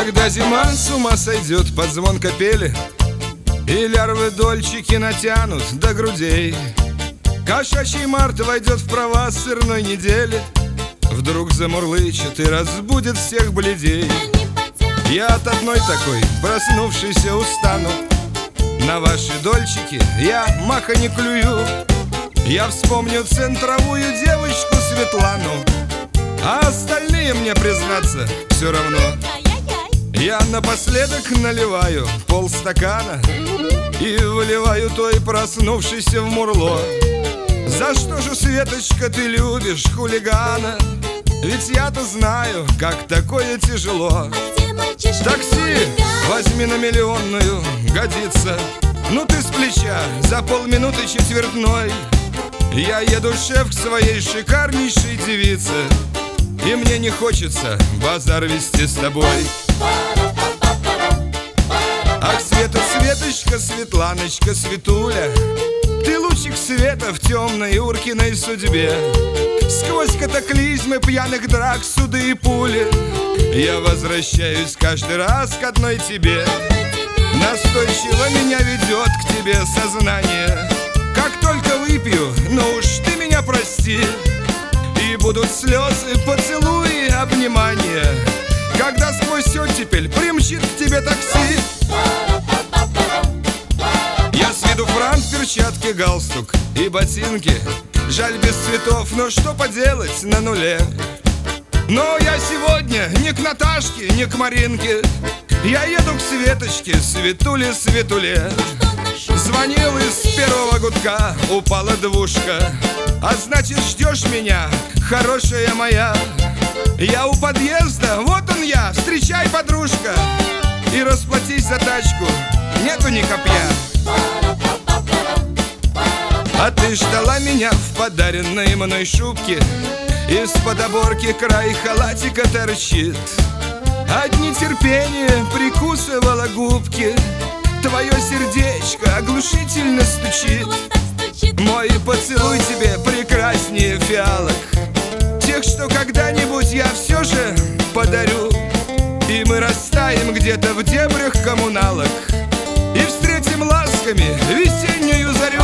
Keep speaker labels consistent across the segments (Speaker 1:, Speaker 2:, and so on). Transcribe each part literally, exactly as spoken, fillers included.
Speaker 1: Когда зима с ума сойдет под звон капели, и лярвы-дольчики натянут до грудей, кошачий март войдет в права сырной недели, вдруг замурлычет и разбудит всех бледей. Я от одной такой, проснувшейся, устану. На ваши дольчики я маха не клюю. Я вспомню центровую девочку Светлану, а остальные, мне признаться, все равно. Я напоследок наливаю полстакана и выливаю той проснувшейся в мурло. За что же, Светочка, ты любишь хулигана? Ведь я-то знаю, как такое тяжело. Такси возьми на миллионную, годится. Ну ты с плеча за полминуты четвертной. Я еду, шеф, к своей шикарнейшей девице, и мне не хочется базар вести с тобой. Ах, Света, Светочка, Светланочка, Светуля, ты лучик света в темной Уркиной судьбе. Сквозь катаклизмы пьяных драк, суды и пули я возвращаюсь каждый раз к одной тебе. Настойчиво меня ведет к тебе сознание. Как только выпью, ну уж ты меня прости. И будут слезы, поцелуи, обнимания, когда сквозь оттепель примчит к тебе такси. Я с виду франк, перчатки, галстук и ботинки. Жаль, без цветов, но что поделать, на нуле. Но я сегодня не к Наташке, не к Маринке. Я еду к Светочке, Светуле, Светуле. Звонил из первого гудка, упала двушка. А значит, ждешь меня, хорошая моя. Я у подъезда, вот он я, встречай, подружка. И расплатись за тачку, нету ни копья. А ты ждала меня в подаренной мной шубке. Из-под оборки край халатика торчит. От нетерпения прикусывала губки. Твое сердечко оглушительно стучит. Мой поцелуй тебе прекраснее фиалок, тех, что когда-нибудь я все же подарю. И мы растаем где-то в дебрях коммуналок и встретим ласками весеннюю зарю.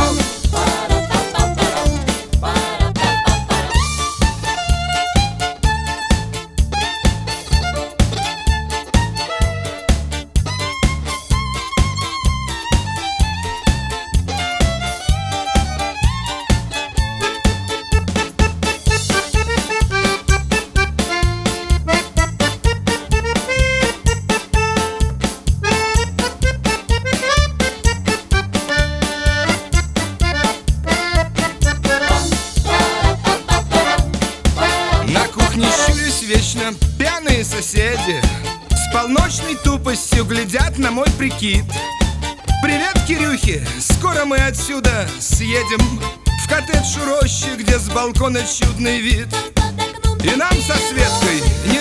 Speaker 1: Вечно пьяные соседи с полночной тупостью глядят на мой прикид. Привет, Кирюхи, скоро мы отсюда съедем в коттедж у рощи, где с балкона чудный вид. И нам со Светкой